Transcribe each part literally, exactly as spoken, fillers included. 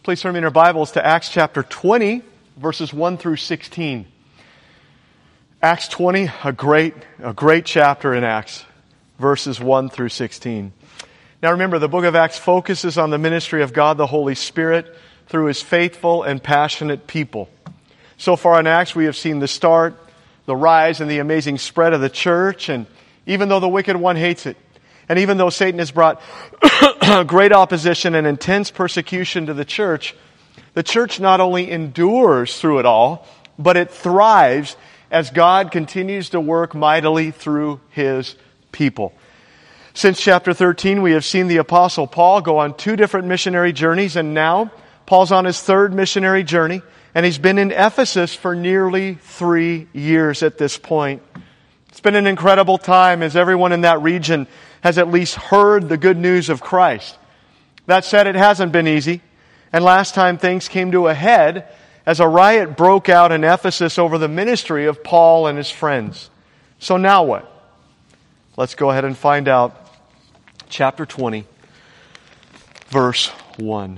Please turn in your Bibles to Acts chapter twenty, verses one through sixteen. Acts twenty, a great, a great chapter in Acts, verses one through sixteen. Now remember, the book of Acts focuses on the ministry of God the Holy Spirit through His faithful and passionate people. So far in Acts, we have seen the start, the rise, and the amazing spread of the church, and even though the wicked one hates it, and even though Satan has brought great opposition and intense persecution to the church, the church not only endures through it all, but it thrives as God continues to work mightily through His people. Since chapter thirteen, we have seen the Apostle Paul go on two different missionary journeys, and now Paul's on his third missionary journey, and he's been in Ephesus for nearly three years at this point. It's been an incredible time as everyone in that region has at least heard the good news of Christ. That said, it hasn't been easy. And last time things came to a head as a riot broke out in Ephesus over the ministry of Paul and his friends. So now what? Let's go ahead and find out. Chapter twenty, verse one.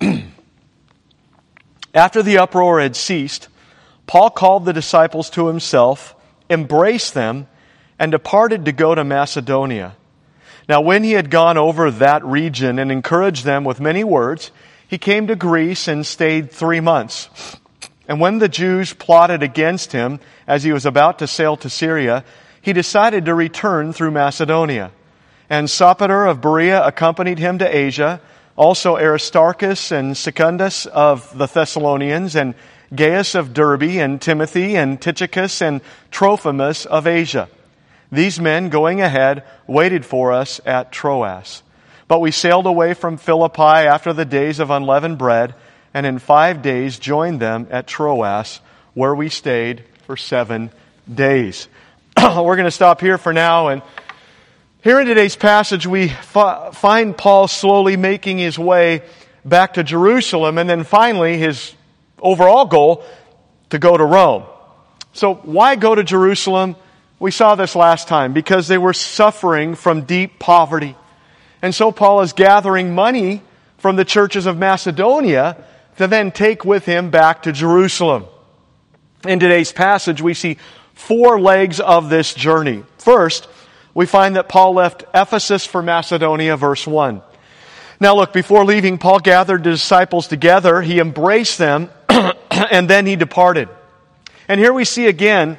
After the uproar had ceased, Paul called the disciples to himself, embraced them, and departed to go to Macedonia. Now when he had gone over that region and encouraged them with many words, he came to Greece and stayed three months. And when the Jews plotted against him as he was about to sail to Syria, he decided to return through Macedonia. And Sopater of Berea accompanied him to Asia, also Aristarchus and Secundus of the Thessalonians, and Gaius of Derbe, and Timothy, and Tychicus, and Trophimus of Asia. These men, going ahead, waited for us at Troas. But we sailed away from Philippi after the days of unleavened bread, and in five days joined them at Troas, where we stayed for seven days. We're going to stop here for now, and here in today's passage we fi- find Paul slowly making his way back to Jerusalem, and then finally his overall goal to go to Rome. So why go to Jerusalem? We saw this last time, because they were suffering from deep poverty. And so Paul is gathering money from the churches of Macedonia to then take with him back to Jerusalem. In today's passage, we see four legs of this journey. First, we find that Paul left Ephesus for Macedonia, verse one. Now look, before leaving, Paul gathered the disciples together, he embraced them, and then he departed. And here we see again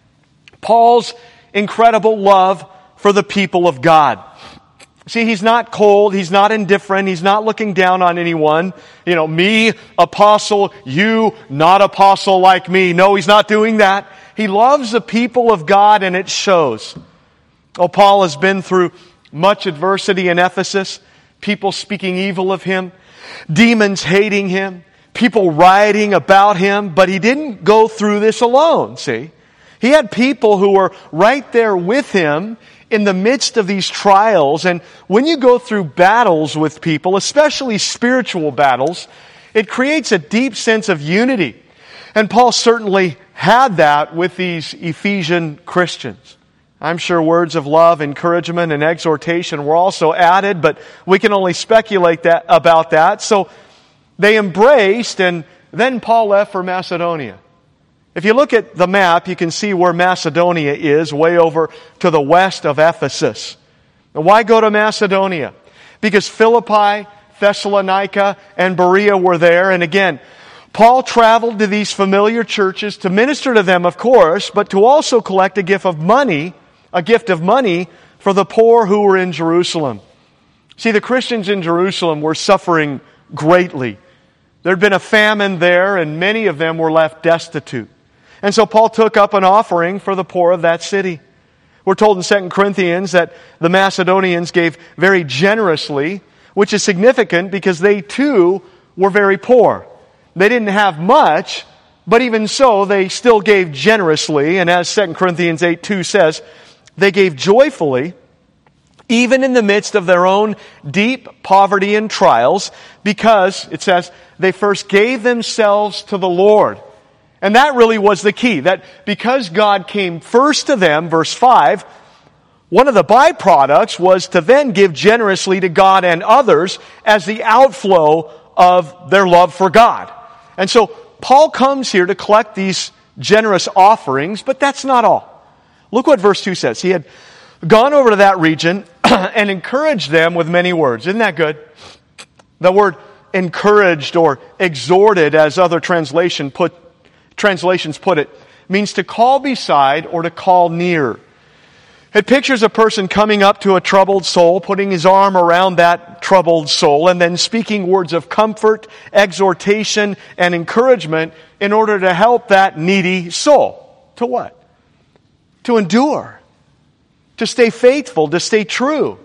Paul's incredible love for the people of God. See, he's not cold, he's not indifferent, he's not looking down on anyone. You know, me, apostle, you, not apostle like me. No, he's not doing that. He loves the people of God, and it shows. Oh, Paul has been through much adversity in Ephesus, people speaking evil of him, demons hating him, people rioting about him, but he didn't go through this alone, see? He had people who were right there with him in the midst of these trials. And when you go through battles with people, especially spiritual battles, it creates a deep sense of unity. And Paul certainly had that with these Ephesian Christians. I'm sure words of love, encouragement, and exhortation were also added, but we can only speculate that about that. So they embraced, and then Paul left for Macedonia. If you look at the map, you can see where Macedonia is, way over to the west of Ephesus. Now, why go to Macedonia? Because Philippi, Thessalonica, and Berea were there. And again, Paul traveled to these familiar churches to minister to them, of course, but to also collect a gift of money, a gift of money for the poor who were in Jerusalem. See, the Christians in Jerusalem were suffering greatly. There had been a famine there, and many of them were left destitute. And so Paul took up an offering for the poor of that city. We're told in Second Corinthians that the Macedonians gave very generously, which is significant because they too were very poor. They didn't have much, but even so, they still gave generously. And as Second Corinthians eight two says, they gave joyfully, even in the midst of their own deep poverty and trials, because, it says, they first gave themselves to the Lord. And that really was the key, that because God came first to them, verse five, one of the byproducts was to then give generously to God and others as the outflow of their love for God. And so Paul comes here to collect these generous offerings, but that's not all. Look what verse two says. He had gone over to that region and encouraged them with many words. Isn't that good? The word encouraged or exhorted, as other translation put, translations put it, means to call beside or to call near. It pictures a person coming up to a troubled soul, putting his arm around that troubled soul, and then speaking words of comfort, exhortation, and encouragement in order to help that needy soul. To what? To endure. To stay faithful, to stay true.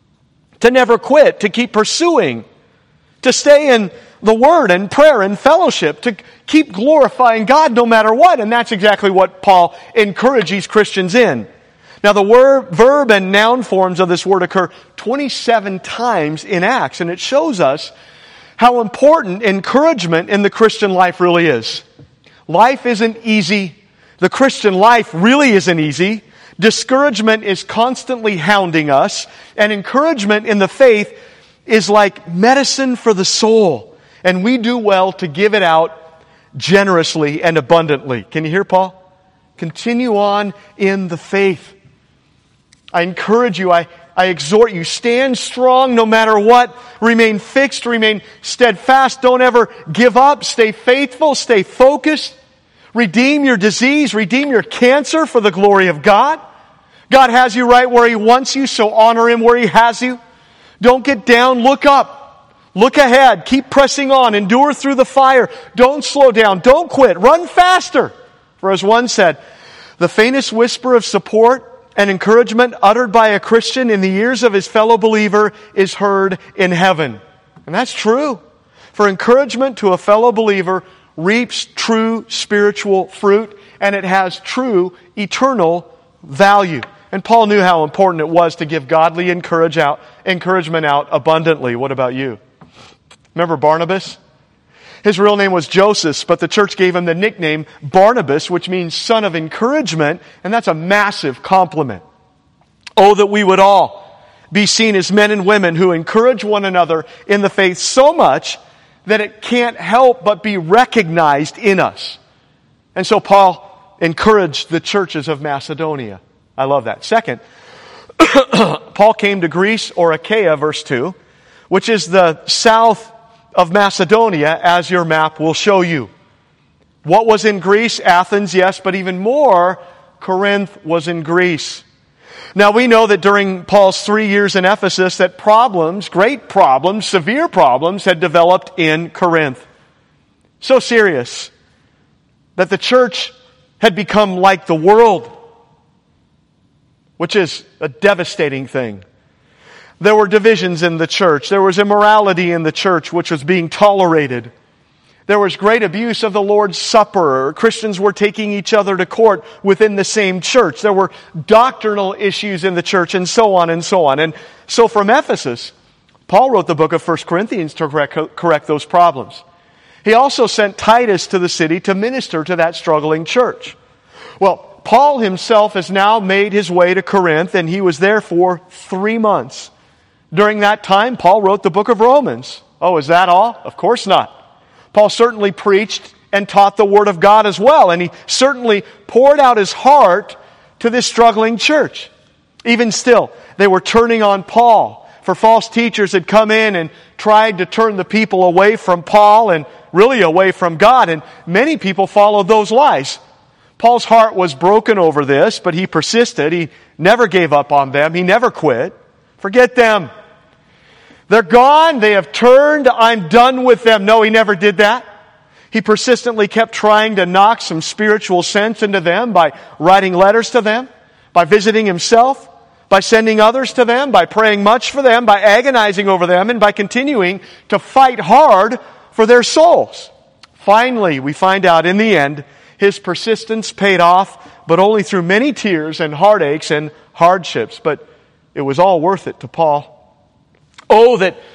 To never quit, to keep pursuing. To stay in the Word and prayer and fellowship. To keep glorifying God no matter what. And that's exactly what Paul encourages Christians in. Now the word, verb and noun forms of this word occur twenty-seven times in Acts, and it shows us how important encouragement in the Christian life really is. Life isn't easy. The Christian life really isn't easy. Discouragement is constantly hounding us, and encouragement in the faith is like medicine for the soul, and we do well to give it out generously and abundantly. Can you hear Paul? Continue on in the faith. I encourage you, I, I exhort you, stand strong no matter what. Remain fixed, remain steadfast. Don't ever give up. Stay faithful, stay focused. Redeem your disease, redeem your cancer for the glory of God. God has you right where He wants you, so honor Him where He has you. Don't get down, look up. Look ahead, keep pressing on, endure through the fire. Don't slow down, don't quit, run faster. For as one said, the faintest whisper of support and encouragement uttered by a Christian in the ears of his fellow believer is heard in heaven. And that's true. For encouragement to a fellow believer reaps true spiritual fruit, and it has true eternal value. And Paul knew how important it was to give godly encourage out, encouragement out abundantly. What about you? Remember Barnabas? His real name was Joseph, but the church gave him the nickname Barnabas, which means son of encouragement, and that's a massive compliment. Oh, that we would all be seen as men and women who encourage one another in the faith so much that it can't help but be recognized in us. And so Paul encouraged the churches of Macedonia. I love that. Second, Paul came to Greece or Achaia, verse two, which is the south of Macedonia, as your map will show you. What was in Greece? Athens, yes, but even more, Corinth was in Greece. Now we know that during Paul's three years in Ephesus that problems, great problems, severe problems had developed in Corinth. So serious that the church had become like the world, which is a devastating thing. There were divisions in the church. There was immorality in the church which was being tolerated. There was great abuse of the Lord's Supper. Christians were taking each other to court within the same church. There were doctrinal issues in the church, and so on and so on. And so from Ephesus, Paul wrote the book of First Corinthians to correct, correct those problems. He also sent Titus to the city to minister to that struggling church. Well, Paul himself has now made his way to Corinth, and he was there for three months. During that time, Paul wrote the book of Romans. Oh, is that all? Of course not. Paul certainly preached and taught the Word of God as well, and he certainly poured out his heart to this struggling church. Even still, they were turning on Paul, for false teachers had come in and tried to turn the people away from Paul and really away from God, and many people followed those lies. Paul's heart was broken over this, but he persisted. He never gave up on them. He never quit. Forget them. They're gone. They have turned. I'm done with them. No, he never did that. He persistently kept trying to knock some spiritual sense into them by writing letters to them, by visiting himself, by sending others to them, by praying much for them, by agonizing over them, and by continuing to fight hard for their souls. Finally, we find out in the end, his persistence paid off, but only through many tears and heartaches and hardships. But it was all worth it to Paul. Oh, that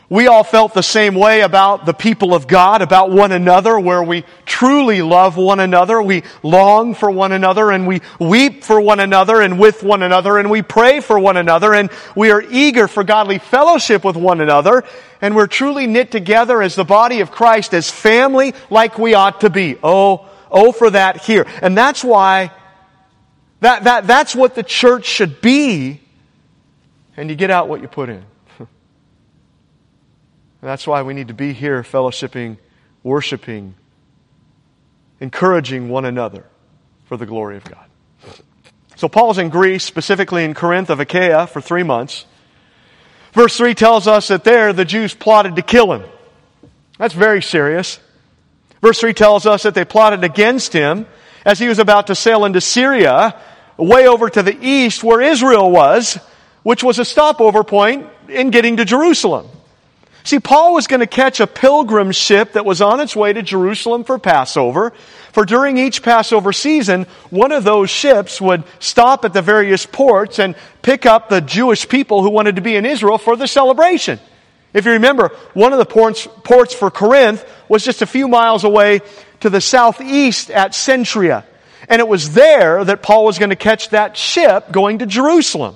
We all felt the same way about the people of God, about one another, where we truly love one another, we long for one another, and we weep for one another and with one another, and we pray for one another, and we are eager for godly fellowship with one another, and we're truly knit together as the body of Christ, as family like we ought to be. Oh, oh for that here. And that's why, that, that, that's what the church should be, and you get out what you put in. That's why we need to be here fellowshipping, worshiping, encouraging one another for the glory of God. So Paul's in Greece, specifically in Corinth of Achaia, for three months. Verse three tells us that there the Jews plotted to kill him. That's very serious. Verse three tells us that they plotted against him as he was about to sail into Syria, way over to the east where Israel was, which was a stopover point in getting to Jerusalem. See, Paul was going to catch a pilgrim ship that was on its way to Jerusalem for Passover. For during each Passover season, one of those ships would stop at the various ports and pick up the Jewish people who wanted to be in Israel for the celebration. If you remember, one of the ports, ports for Corinth was just a few miles away to the southeast at Centuria. And it was there that Paul was going to catch that ship going to Jerusalem.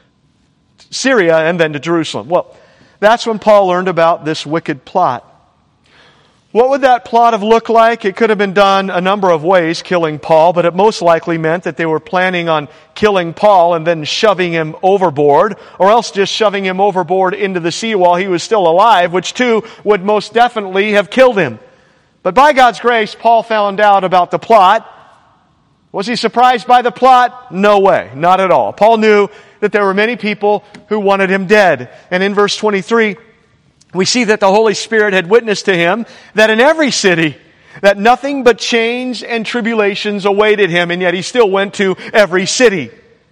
Syria and then to Jerusalem. Well, that's when Paul learned about this wicked plot. What would that plot have looked like? It could have been done a number of ways, killing Paul, but it most likely meant that they were planning on killing Paul and then shoving him overboard, or else just shoving him overboard into the sea while he was still alive, which too would most definitely have killed him. But by God's grace, Paul found out about the plot. Was he surprised by the plot? No way, not at all. Paul knew that there were many people who wanted him dead. And in verse twenty-three, we see that the Holy Spirit had witnessed to him that in every city, that nothing but change and tribulations awaited him, and yet he still went to every city.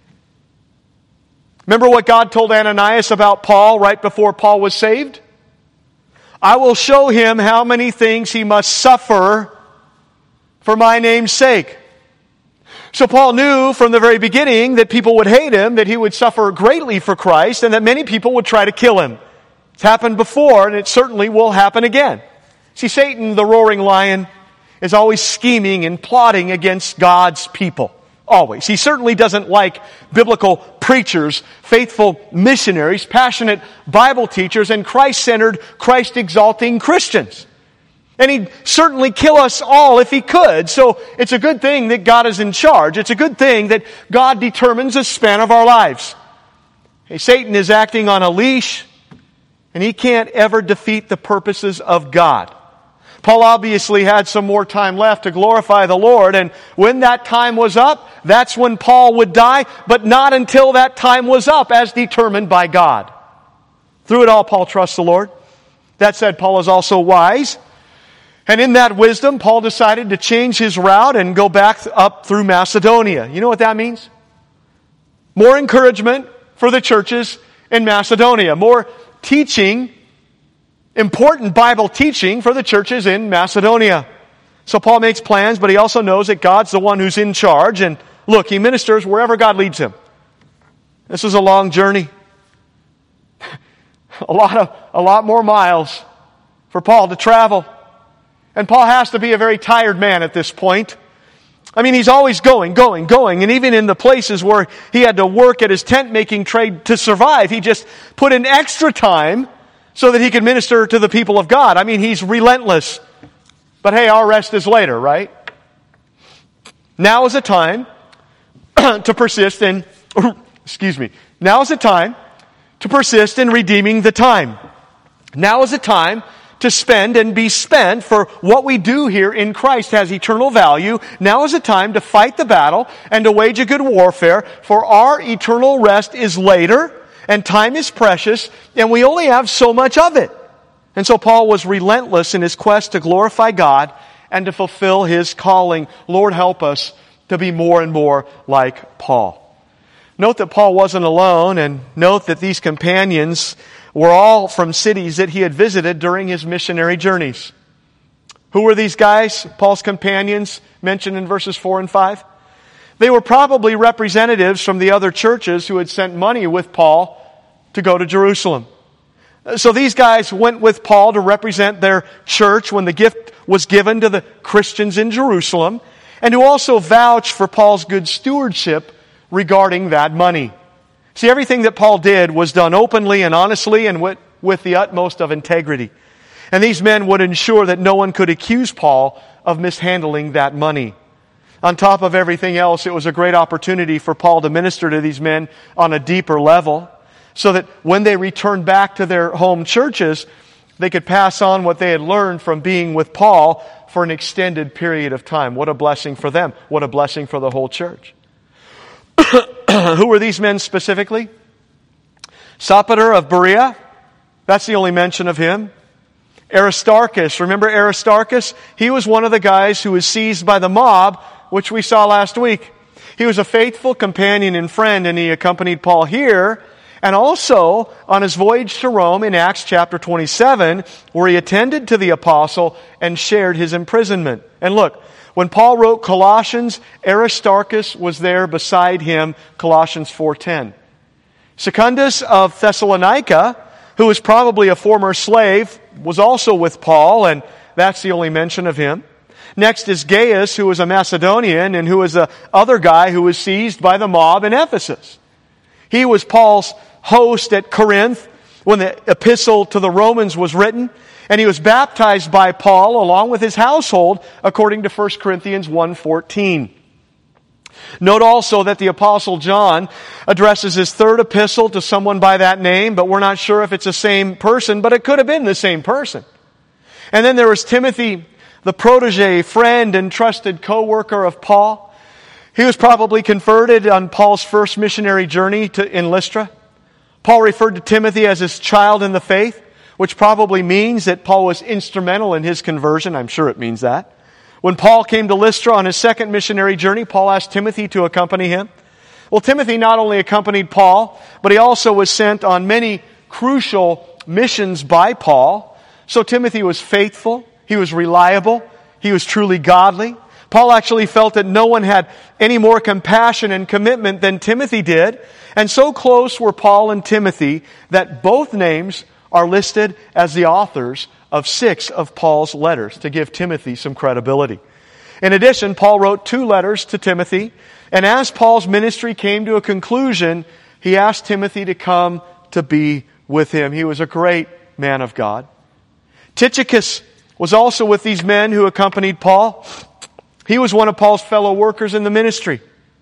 Remember what God told Ananias about Paul right before Paul was saved? I will show him how many things he must suffer for my name's sake. So Paul knew from the very beginning that people would hate him, that he would suffer greatly for Christ, and that many people would try to kill him. It's happened before, and it certainly will happen again. See, Satan, the roaring lion, is always scheming and plotting against God's people. Always. He certainly doesn't like biblical preachers, faithful missionaries, passionate Bible teachers, and Christ-centered, Christ-exalting Christians. And he'd certainly kill us all if he could. So it's a good thing that God is in charge. It's a good thing that God determines the span of our lives. Hey, Satan is acting on a leash, and he can't ever defeat the purposes of God. Paul obviously had some more time left to glorify the Lord, and when that time was up, that's when Paul would die, but not until that time was up, as determined by God. Through it all, Paul trusts the Lord. That said, Paul is also wise. And in that wisdom, Paul decided to change his route and go back up through Macedonia. You know what that means? More encouragement for the churches in Macedonia. More teaching, important Bible teaching for the churches in Macedonia. So Paul makes plans, but he also knows that God's the one who's in charge. And look, he ministers wherever God leads him. This is a long journey. a lot of, a lot more miles for Paul to travel. And Paul has to be a very tired man at this point. I mean, he's always going, going, going. And even in the places where he had to work at his tent-making trade to survive, he just put in extra time so that he could minister to the people of God. I mean, he's relentless. But hey, our rest is later, right? Now is a time to persist in, excuse me, now is a time to persist in redeeming the time. Now is a time to spend and be spent, for what we do here in Christ has eternal value. Now is a time to fight the battle and to wage a good warfare, for our eternal rest is later, and time is precious, and we only have so much of it. And so Paul was relentless in his quest to glorify God and to fulfill his calling. Lord, help us to be more and more like Paul. Note that Paul wasn't alone, and note that these companions were all from cities that he had visited during his missionary journeys. Who were these guys, Paul's companions, mentioned in verses four and five? They were probably representatives from the other churches who had sent money with Paul to go to Jerusalem. So these guys went with Paul to represent their church when the gift was given to the Christians in Jerusalem, and to also vouch for Paul's good stewardship regarding that money. See, everything that Paul did was done openly and honestly and with, with the utmost of integrity. And these men would ensure that no one could accuse Paul of mishandling that money. On top of everything else, it was a great opportunity for Paul to minister to these men on a deeper level, so that when they returned back to their home churches, they could pass on what they had learned from being with Paul for an extended period of time. What a blessing for them. What a blessing for the whole church. Who were these men specifically? Sopater of Berea. That's the only mention of him. Aristarchus. Remember Aristarchus? He was one of the guys who was seized by the mob, which we saw last week. He was a faithful companion and friend, and he accompanied Paul here, and also on his voyage to Rome in Acts chapter twenty-seven, where he attended to the apostle and shared his imprisonment. And look, when Paul wrote Colossians, Aristarchus was there beside him, Colossians four ten. Secundus of Thessalonica, who was probably a former slave, was also with Paul, and that's the only mention of him. Next is Gaius, who was a Macedonian, and who was the other guy who was seized by the mob in Ephesus. He was Paul's host at Corinth when the epistle to the Romans was written, and he was baptized by Paul along with his household, according to First Corinthians one fourteen. Note also that the Apostle John addresses his third epistle to someone by that name, but we're not sure if it's the same person, but it could have been the same person. And then there was Timothy, the protege, friend, and trusted co-worker of Paul. He was probably converted on Paul's first missionary journey to, in Lystra. Paul referred to Timothy as his child in the faith, which probably means that Paul was instrumental in his conversion. I'm sure it means that. When Paul came to Lystra on his second missionary journey, Paul asked Timothy to accompany him. Well, Timothy not only accompanied Paul, but he also was sent on many crucial missions by Paul. So Timothy was faithful, he was reliable, he was truly godly. Paul actually felt that no one had any more compassion and commitment than Timothy did. And so close were Paul and Timothy that both names are listed as the authors of six of Paul's letters to give Timothy some credibility. In addition, Paul wrote two letters to Timothy, and as Paul's ministry came to a conclusion, he asked Timothy to come to be with him. He was a great man of God. Tychicus was also with these men who accompanied Paul. He was one of Paul's fellow workers in the ministry.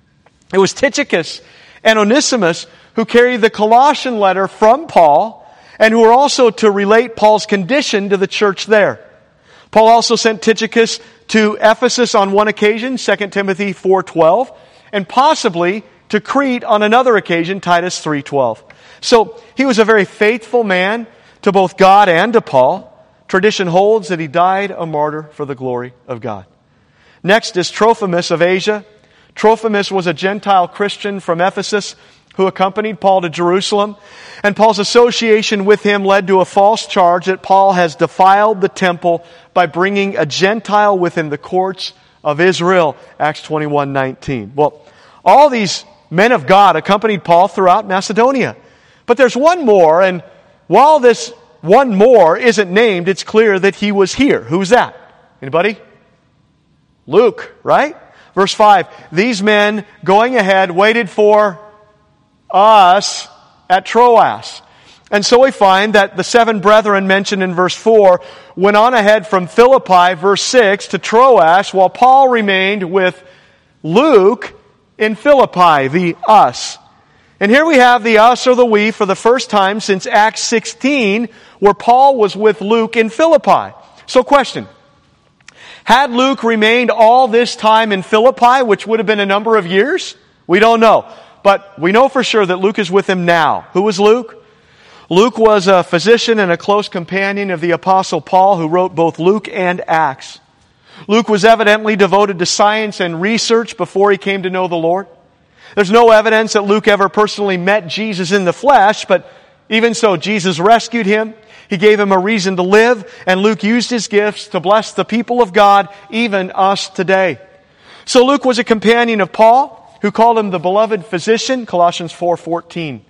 It was Tychicus and Onesimus who carried the Colossian letter from Paul, and who were also to relate Paul's condition to the church there. Paul also sent Tychicus to Ephesus on one occasion, Second Timothy four twelve, and possibly to Crete on another occasion, Titus three twelve. So he was a very faithful man to both God and to Paul. Tradition holds that he died a martyr for the glory of God. Next is Trophimus of Asia. Trophimus was a Gentile Christian from Ephesus who accompanied Paul to Jerusalem. And Paul's association with him led to a false charge that Paul has defiled the temple by bringing a Gentile within the courts of Israel, Acts twenty-one nineteen. Well, all these men of God accompanied Paul throughout Macedonia. But there's one more, and while this one more isn't named, it's clear that he was here. Who's that? Anybody? Luke, right? Verse five, these men going ahead waited for us at Troas. And so we find that the seven brethren mentioned in verse four went on ahead from Philippi, verse six, to Troas, while Paul remained with Luke in Philippi, the us. And here we have the us or the we for the first time since Acts sixteen, where Paul was with Luke in Philippi. So question, had Luke remained all this time in Philippi, which would have been a number of years? We don't know. But we know for sure that Luke is with him now. Who was Luke? Luke was a physician and a close companion of the Apostle Paul, who wrote both Luke and Acts. Luke was evidently devoted to science and research before he came to know the Lord. There's no evidence that Luke ever personally met Jesus in the flesh, but even so, Jesus rescued him. He gave him a reason to live, and Luke used his gifts to bless the people of God, even us today. So Luke was a companion of Paul, who called him the beloved physician, Colossians four fourteen.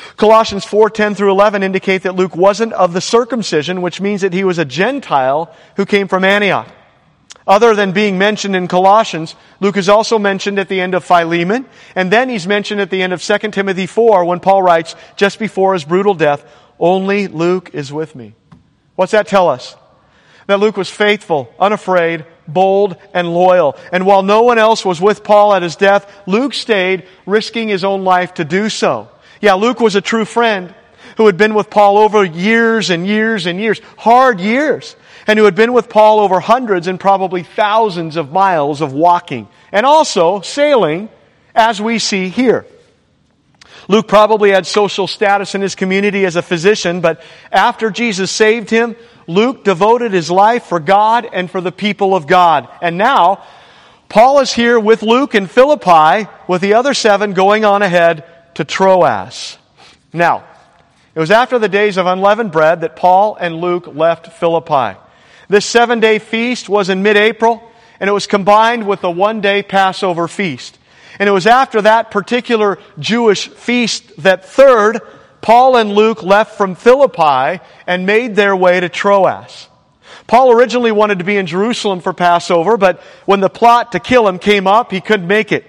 Colossians four, ten through eleven indicate that Luke wasn't of the circumcision, which means that he was a Gentile who came from Antioch. Other than being mentioned in Colossians, Luke is also mentioned at the end of Philemon, and then he's mentioned at the end of Second Timothy four when Paul writes, just before his brutal death, only Luke is with me. What's that tell us? That Luke was faithful, unafraid, bold, and loyal. And while no one else was with Paul at his death, Luke stayed, risking his own life to do so. Yeah, Luke was a true friend who had been with Paul over years and years and years, hard years, and who had been with Paul over hundreds and probably thousands of miles of walking, and also sailing, as we see here. Luke probably had social status in his community as a physician, but after Jesus saved him, Luke devoted his life for God and for the people of God. And now, Paul is here with Luke in Philippi, with the other seven going on ahead to Troas. Now, it was after the days of unleavened bread that Paul and Luke left Philippi. This seven-day feast was in mid-April, and it was combined with the one-day Passover feast. And it was after that particular Jewish feast, that third, Paul and Luke left from Philippi and made their way to Troas. Paul originally wanted to be in Jerusalem for Passover, but when the plot to kill him came up, he couldn't make it.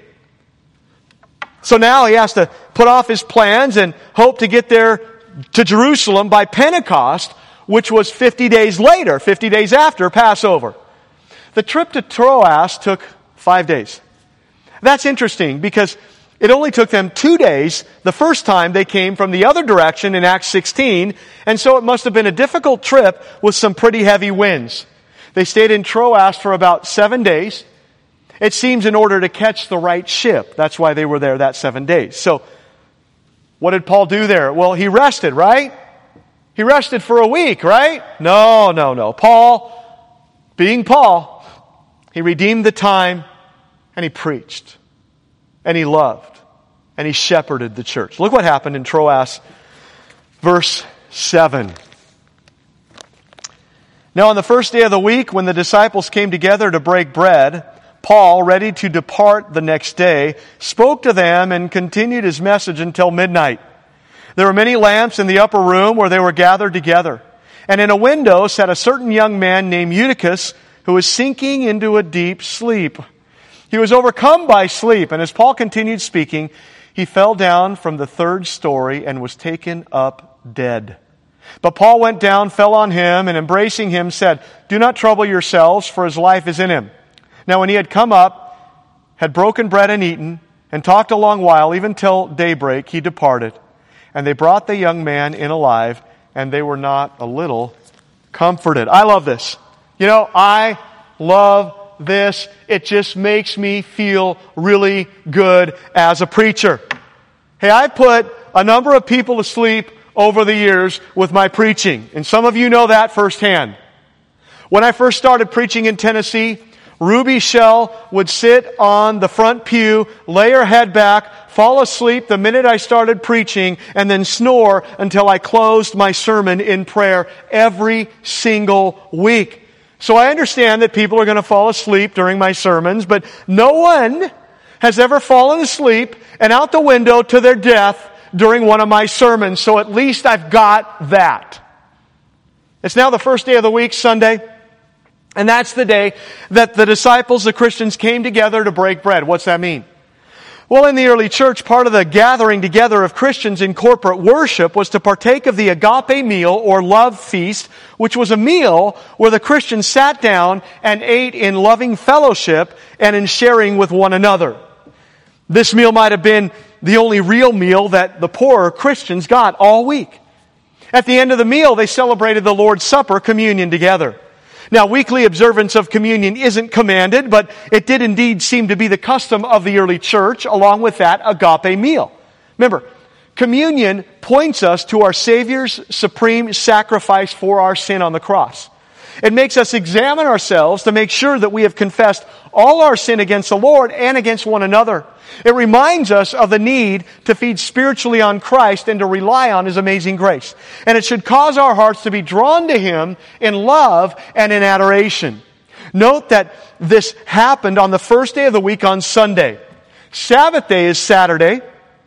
So now he has to put off his plans and hope to get there to Jerusalem by Pentecost, which was fifty days later, fifty days after Passover. The trip to Troas took five days. That's interesting because it only took them two days the first time they came from the other direction in Acts sixteen, and so it must have been a difficult trip with some pretty heavy winds. They stayed in Troas for about seven days. It seems in order to catch the right ship. That's why they were there that seven days. So, what did Paul do there? Well, he rested, right? He rested for a week, right? No, no, no. Paul, being Paul, he redeemed the time and he preached. And he loved. And he shepherded the church. Look what happened in Troas, verse seven. Now on the first day of the week, when the disciples came together to break bread, Paul, ready to depart the next day, spoke to them and continued his message until midnight. There were many lamps in the upper room where they were gathered together. And in a window sat a certain young man named Eutychus, who was sinking into a deep sleep. He was overcome by sleep, and as Paul continued speaking, he fell down from the third story and was taken up dead. But Paul went down, fell on him, and embracing him said, "Do not trouble yourselves, for his life is in him." Now when he had come up, had broken bread and eaten, and talked a long while, even till daybreak, he departed. And they brought the young man in alive, and they were not a little comforted. I love this. You know, I love this. It just makes me feel really good as a preacher. Hey, I put a number of people to sleep over the years with my preaching, and some of you know that firsthand. When I first started preaching in Tennessee, Ruby Shell would sit on the front pew, lay her head back, fall asleep the minute I started preaching, and then snore until I closed my sermon in prayer every single week. So I understand that people are going to fall asleep during my sermons, but no one has ever fallen asleep and out the window to their death during one of my sermons. So at least I've got that. It's now the first day of the week, Sunday. And that's the day that the disciples, the Christians, came together to break bread. What's that mean? Well, in the early church, part of the gathering together of Christians in corporate worship was to partake of the agape meal or love feast, which was a meal where the Christians sat down and ate in loving fellowship and in sharing with one another. This meal might have been the only real meal that the poorer Christians got all week. At the end of the meal, they celebrated the Lord's Supper, communion together. Now, weekly observance of communion isn't commanded, but it did indeed seem to be the custom of the early church, along with that agape meal. Remember, communion points us to our Savior's supreme sacrifice for our sin on the cross. It makes us examine ourselves to make sure that we have confessed all our sin against the Lord and against one another. It reminds us of the need to feed spiritually on Christ and to rely on His amazing grace. And it should cause our hearts to be drawn to Him in love and in adoration. Note that this happened on the first day of the week on Sunday. Sabbath day is Saturday,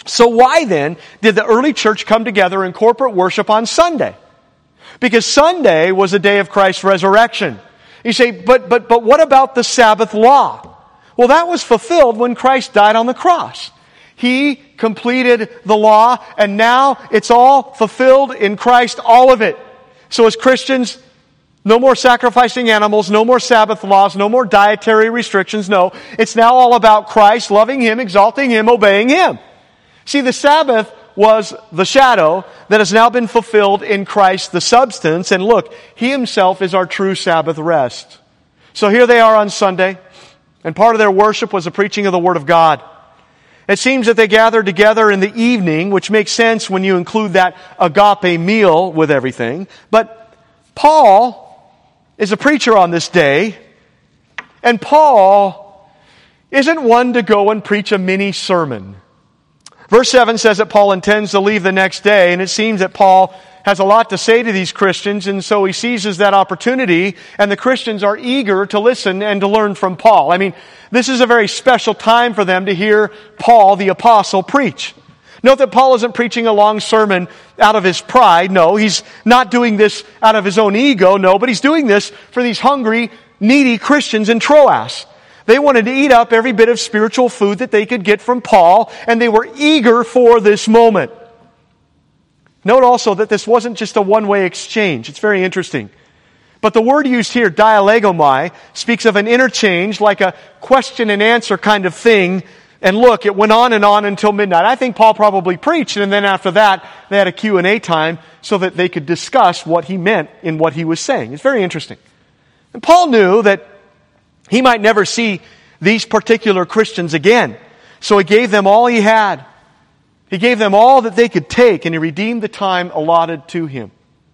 So why then did the early church come together in corporate worship on Sunday? Because Sunday was a day of Christ's resurrection. You say, but, but, but what about the Sabbath law? Well, that was fulfilled when Christ died on the cross. He completed the law, and now it's all fulfilled in Christ, all of it. So as Christians, no more sacrificing animals, no more Sabbath laws, no more dietary restrictions. No, it's now all about Christ, loving Him, exalting Him, obeying Him. See, the Sabbath was the shadow that has now been fulfilled in Christ, the substance. And look, He Himself is our true Sabbath rest. So here they are on Sunday, and part of their worship was the preaching of the Word of God. It seems that they gathered together in the evening, which makes sense when you include that agape meal with everything. But Paul is a preacher on this day, and Paul isn't one to go and preach a mini sermon. Verse seven says that Paul intends to leave the next day, and it seems that Paul has a lot to say to these Christians, and so he seizes that opportunity, and the Christians are eager to listen and to learn from Paul. I mean, this is a very special time for them to hear Paul, the apostle, preach. Note that Paul isn't preaching a long sermon out of his pride. No, he's not doing this out of his own ego. No, but he's doing this for these hungry, needy Christians in Troas. They wanted to eat up every bit of spiritual food that they could get from Paul, and they were eager for this moment. Note also that this wasn't just a one-way exchange. It's very interesting. But the word used here, dialegomai, speaks of an interchange, like a question and answer kind of thing. And look, it went on and on until midnight. I think Paul probably preached, and then after that, they had a Q and A time so that they could discuss what he meant in what he was saying. It's very interesting. And Paul knew that he might never see these particular Christians again. So he gave them all he had. He gave them all that they could take, and he redeemed the time allotted to him.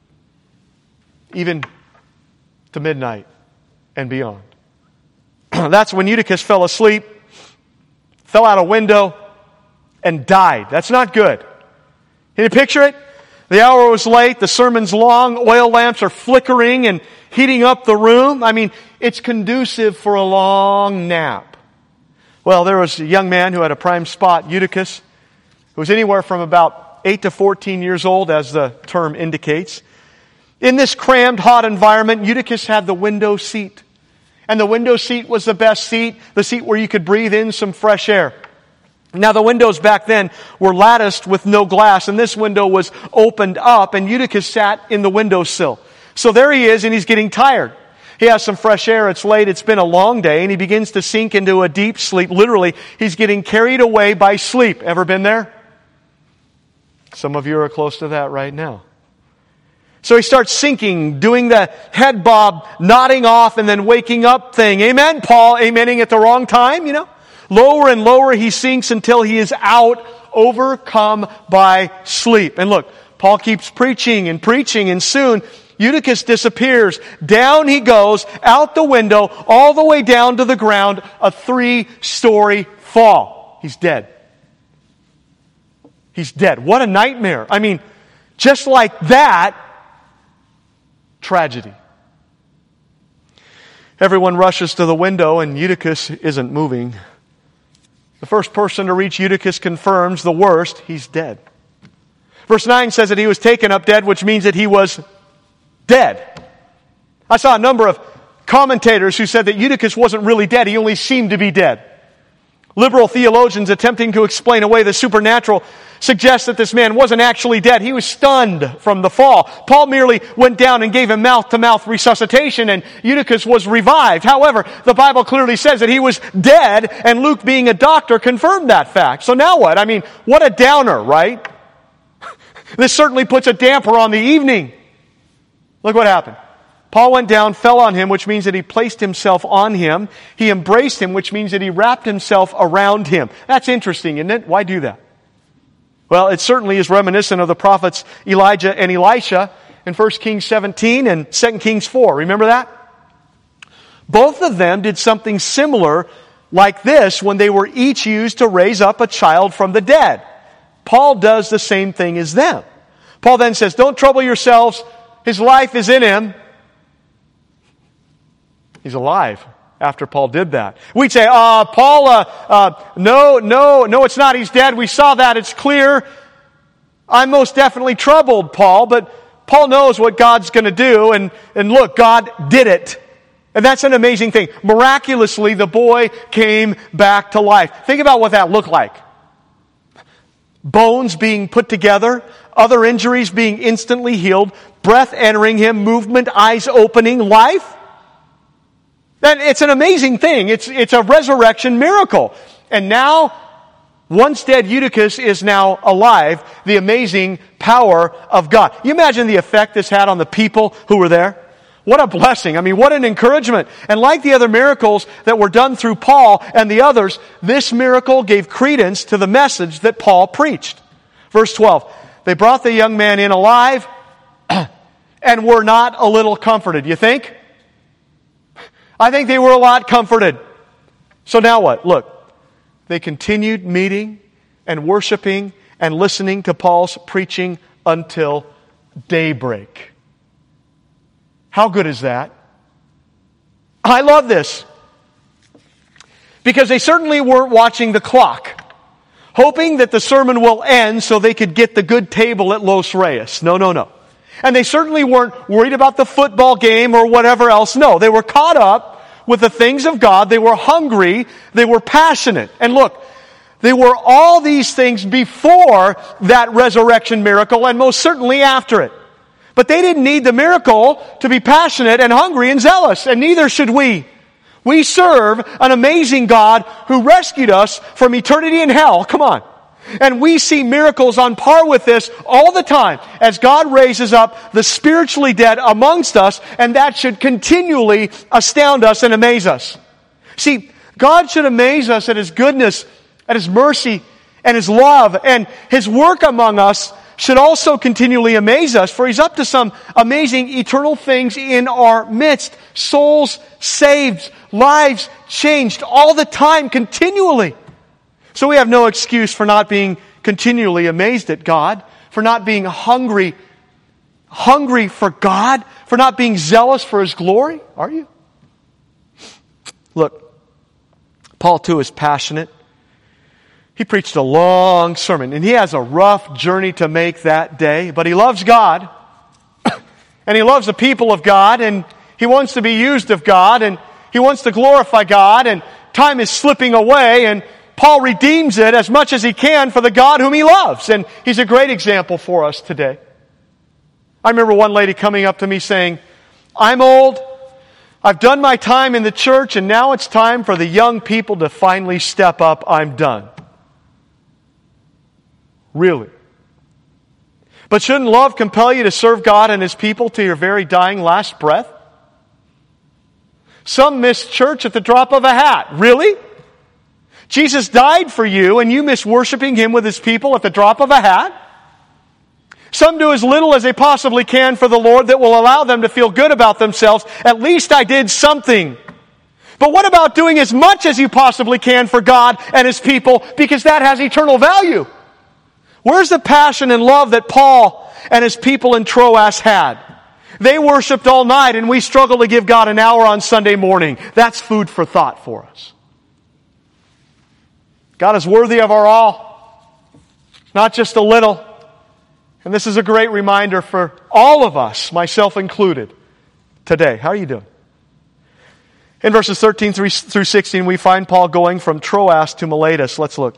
Even to midnight and beyond. That's when Eutychus fell asleep, fell out a window, and died. That's not good. Can you picture it? The hour was late, the sermon's long, oil lamps are flickering and heating up the room. I mean, it's conducive for a long nap. Well, there was a young man who had a prime spot, Eutychus, who was anywhere from about eight to fourteen years old, as the term indicates. In this crammed, hot environment, Eutychus had the window seat. And the window seat was the best seat, the seat where you could breathe in some fresh air. Now, the windows back then were latticed with no glass, and this window was opened up, and Eutychus sat in the windowsill. So there he is, and he's getting tired. He has some fresh air, it's late, it's been a long day, and he begins to sink into a deep sleep. Literally, he's getting carried away by sleep. Ever been there? Some of you are close to that right now. So he starts sinking, doing the head bob, nodding off, and then waking up thing. Amen? Paul amening at the wrong time, you know? Lower and lower he sinks until he is out, overcome by sleep. And look, Paul keeps preaching and preaching, and soon Eutychus disappears. Down he goes, out the window, all the way down to the ground, a three-story fall. He's dead. He's dead. What a nightmare. I mean, just like that, tragedy. Everyone rushes to the window, and Eutychus isn't moving. The first person to reach Eutychus confirms the worst. He's dead. Verse nine says that he was taken up dead, which means that he was dead. I saw a number of commentators who said that Eutychus wasn't really dead. He only seemed to be dead. Liberal theologians attempting to explain away the supernatural suggest that this man wasn't actually dead. He was stunned from the fall. Paul merely went down and gave him mouth-to-mouth resuscitation, and Eutychus was revived. However, the Bible clearly says that he was dead, and Luke, being a doctor, confirmed that fact. So now what? I mean, what a downer, right? This certainly puts a damper on the evening. Look what happened. Paul went down, fell on him, which means that he placed himself on him. He embraced him, which means that he wrapped himself around him. That's interesting, isn't it? Why do that? Well, it certainly is reminiscent of the prophets Elijah and Elisha in First Kings seventeen and Second Kings four. Remember that? Both of them did something similar like this when they were each used to raise up a child from the dead. Paul does the same thing as them. Paul then says, don't trouble yourselves. His life is in him. He's alive after Paul did that. We'd say, uh, Paul, uh, uh, no, no, no, it's not. He's dead. We saw that. It's clear. I'm most definitely troubled, Paul, but Paul knows what God's going to do, and, and look, God did it. And that's an amazing thing. Miraculously, the boy came back to life. Think about what that looked like. Bones being put together, other injuries being instantly healed, breath entering him, movement, eyes opening, life. That it's an amazing thing. It's, it's a resurrection miracle. And now, once dead Eutychus is now alive, the amazing power of God. You imagine the effect this had on the people who were there? What a blessing. I mean, what an encouragement. And like the other miracles that were done through Paul and the others, this miracle gave credence to the message that Paul preached. Verse twelve, they brought the young man in alive and were not a little comforted. You think? I think they were a lot comforted. So now what? Look, they continued meeting and worshiping and listening to Paul's preaching until daybreak. How good is that? I love this. Because they certainly weren't watching the clock, hoping that the sermon will end so they could get the good table at Los Reyes. No, no, no. And they certainly weren't worried about the football game or whatever else. No, they were caught up with the things of God. They were hungry. They were passionate. And look, they were all these things before that resurrection miracle and most certainly after it. But they didn't need the miracle to be passionate and hungry and zealous, and neither should we. We serve an amazing God who rescued us from eternity in hell. Come on. And we see miracles on par with this all the time as God raises up the spiritually dead amongst us, and that should continually astound us and amaze us. See, God should amaze us at His goodness, at His mercy, and His love, and His work among us should also continually amaze us, for He's up to some amazing eternal things in our midst. Souls saved, lives changed all the time, continually. So we have no excuse for not being continually amazed at God, for not being hungry, hungry for God, for not being zealous for His glory. Are you? Look, Paul too is passionate. He preached a long sermon, and he has a rough journey to make that day, but he loves God, and he loves the people of God, and he wants to be used of God, and he wants to glorify God, and time is slipping away, and Paul redeems it as much as he can for the God whom he loves, and he's a great example for us today. I remember one lady coming up to me saying, I'm old, I've done my time in the church, and now it's time for the young people to finally step up. I'm done. Really? But shouldn't love compel you to serve God and His people to your very dying last breath? Some miss church at the drop of a hat. Really? Jesus died for you and you miss worshiping Him with His people at the drop of a hat? Some do as little as they possibly can for the Lord that will allow them to feel good about themselves. At least I did something. But what about doing as much as you possibly can for God and His people, because that has eternal value? Where's the passion and love that Paul and his people in Troas had? They worshiped all night, and we struggle to give God an hour on Sunday morning. That's food for thought for us. God is worthy of our all, not just a little. And this is a great reminder for all of us, myself included, today. How are you doing? In verses thirteen through sixteen, we find Paul going from Troas to Miletus. Let's look.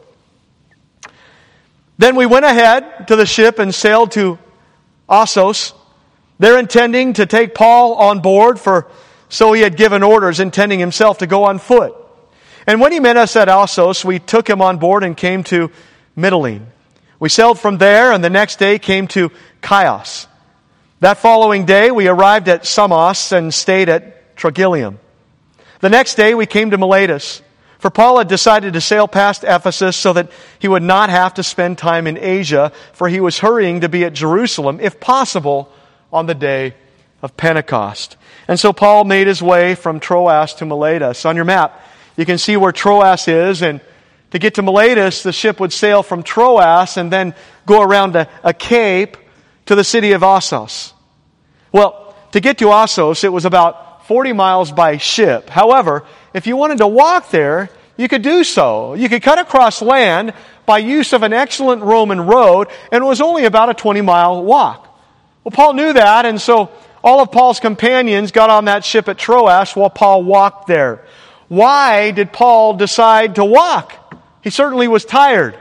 Then we went ahead to the ship and sailed to Assos. They're intending to take Paul on board, for so he had given orders, intending himself to go on foot. And when he met us at Assos, we took him on board and came to Mytilene. We sailed from there, and the next day came to Chios. That following day we arrived at Samos and stayed at Trogyllium. The next day we came to Miletus, for Paul had decided to sail past Ephesus so that he would not have to spend time in Asia, for he was hurrying to be at Jerusalem, if possible, on the day of Pentecost. And so Paul made his way from Troas to Miletus. On your map, you can see where Troas is, and to get to Miletus, the ship would sail from Troas and then go around a, a cape to the city of Assos. Well, to get to Assos, it was about forty miles by ship. However, if you wanted to walk there, you could do so. You could cut across land by use of an excellent Roman road, and it was only about a twenty-mile walk. Well, Paul knew that, and so all of Paul's companions got on that ship at Troas while Paul walked there. Why did Paul decide to walk? He certainly was tired.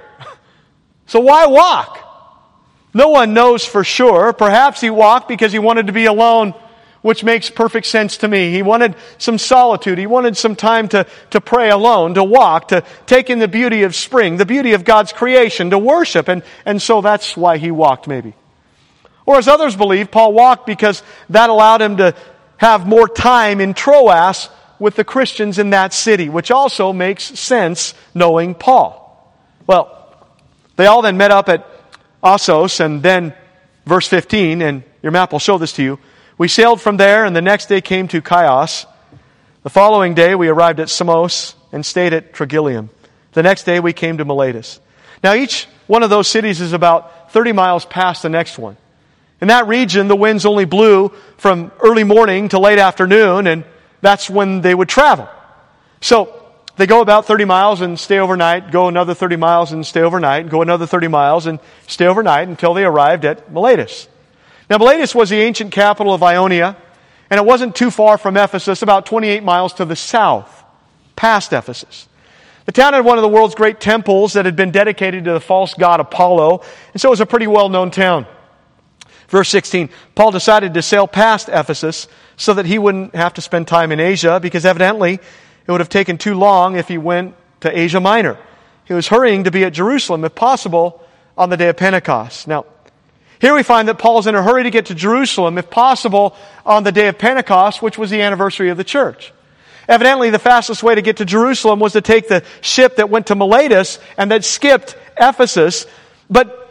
So why walk? No one knows for sure. Perhaps he walked because he wanted to be alone, which makes perfect sense to me. He wanted some solitude. He wanted some time to, to pray alone, to walk, to take in the beauty of spring, the beauty of God's creation, to worship. And, and so that's why he walked, maybe. Or as others believe, Paul walked because that allowed him to have more time in Troas with the Christians in that city, which also makes sense knowing Paul. Well, they all then met up at Assos, and then verse fifteen, and your map will show this to you. We sailed from there, and the next day came to Chios. The following day we arrived at Samos and stayed at Trogyllium. The next day we came to Miletus. Now each one of those cities is about thirty miles past the next one. In that region, the winds only blew from early morning to late afternoon, and that's when they would travel. So they go about thirty miles and stay overnight, go another thirty miles and stay overnight, go another thirty miles and stay overnight until they arrived at Miletus. Now, Miletus was the ancient capital of Ionia, and it wasn't too far from Ephesus, about twenty-eight miles to the south, past Ephesus. The town had one of the world's great temples that had been dedicated to the false god Apollo, and so it was a pretty well-known town. Verse sixteen, Paul decided to sail past Ephesus so that he wouldn't have to spend time in Asia, because evidently it would have taken too long if he went to Asia Minor. He was hurrying to be at Jerusalem, if possible, on the day of Pentecost. Now, here we find that Paul's in a hurry to get to Jerusalem, if possible, on the day of Pentecost, which was the anniversary of the church. Evidently, the fastest way to get to Jerusalem was to take the ship that went to Miletus and that skipped Ephesus. But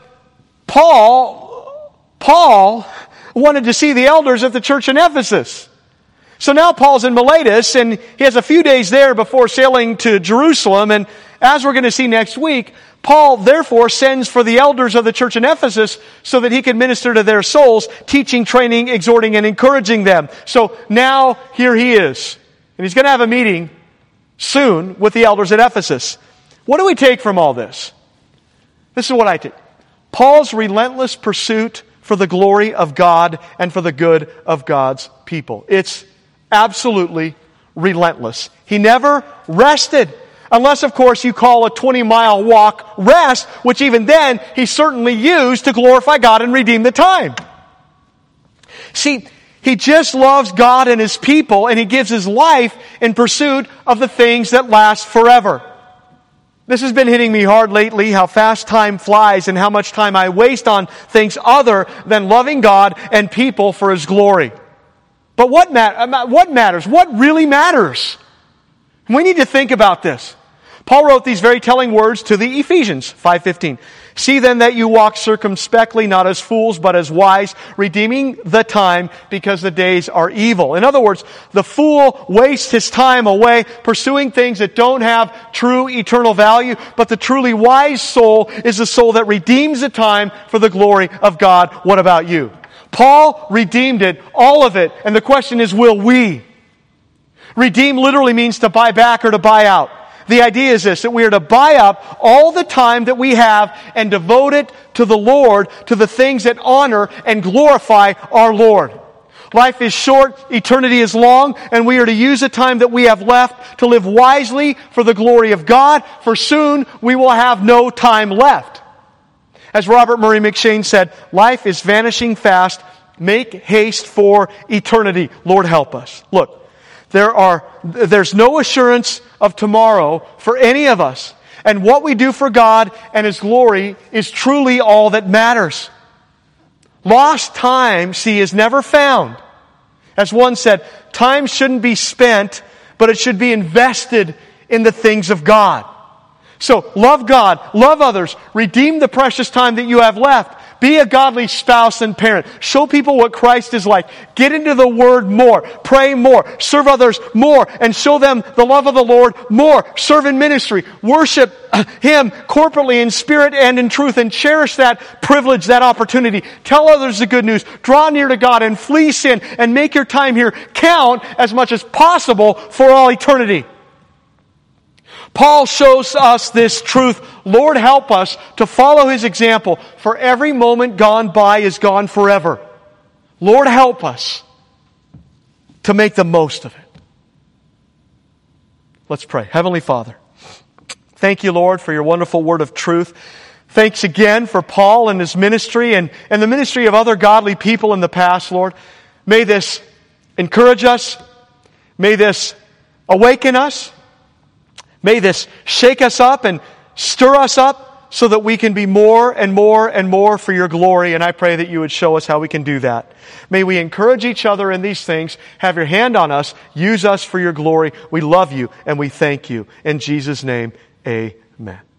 Paul, Paul wanted to see the elders of the church in Ephesus. So now Paul's in Miletus, and he has a few days there before sailing to Jerusalem. And as we're going to see next week, Paul therefore sends for the elders of the church in Ephesus so that he can minister to their souls, teaching, training, exhorting, and encouraging them. So now here he is. And he's going to have a meeting soon with the elders at Ephesus. What do we take from all this? This is what I take. Paul's relentless pursuit for the glory of God and for the good of God's people. It's absolutely relentless. He never rested. Unless, of course, you call a twenty-mile walk rest, which even then he certainly used to glorify God and redeem the time. See, he just loves God and His people, and he gives his life in pursuit of the things that last forever. This has been hitting me hard lately, how fast time flies and how much time I waste on things other than loving God and people for His glory. But what, mat- what matters? What really matters? We need to think about this. Paul wrote these very telling words to the Ephesians, five fifteen. See then that you walk circumspectly, not as fools, but as wise, redeeming the time, because the days are evil. In other words, the fool wastes his time away pursuing things that don't have true eternal value, but the truly wise soul is the soul that redeems the time for the glory of God. What about you? Paul redeemed it, all of it, and the question is, will we? Redeem literally means to buy back or to buy out. The idea is this, that we are to buy up all the time that we have and devote it to the Lord, to the things that honor and glorify our Lord. Life is short, eternity is long, and we are to use the time that we have left to live wisely for the glory of God, for soon we will have no time left. As Robert Murray McShane said, life is vanishing fast. Make haste for eternity. Lord, help us. Look. There are, there's no assurance of tomorrow for any of us. And what we do for God and His glory is truly all that matters. Lost time, see, is never found. As one said, time shouldn't be spent, but it should be invested in the things of God. So, love God, love others, redeem the precious time that you have left. Be a godly spouse and parent. Show people what Christ is like. Get into the Word more. Pray more. Serve others more. And show them the love of the Lord more. Serve in ministry. Worship Him corporately in spirit and in truth. And cherish that privilege, that opportunity. Tell others the good news. Draw near to God and flee sin. And make your time here count as much as possible for all eternity. Paul shows us this truth. Lord, help us to follow his example, for every moment gone by is gone forever. Lord, help us to make the most of it. Let's pray. Heavenly Father, thank you, Lord, for your wonderful word of truth. Thanks again for Paul and his ministry and, and the ministry of other godly people in the past, Lord. May this encourage us. May this awaken us. May this shake us up and stir us up so that we can be more and more and more for your glory. And I pray that you would show us how we can do that. May we encourage each other in these things. Have your hand on us. Use us for your glory. We love you and we thank you. In Jesus' name, amen.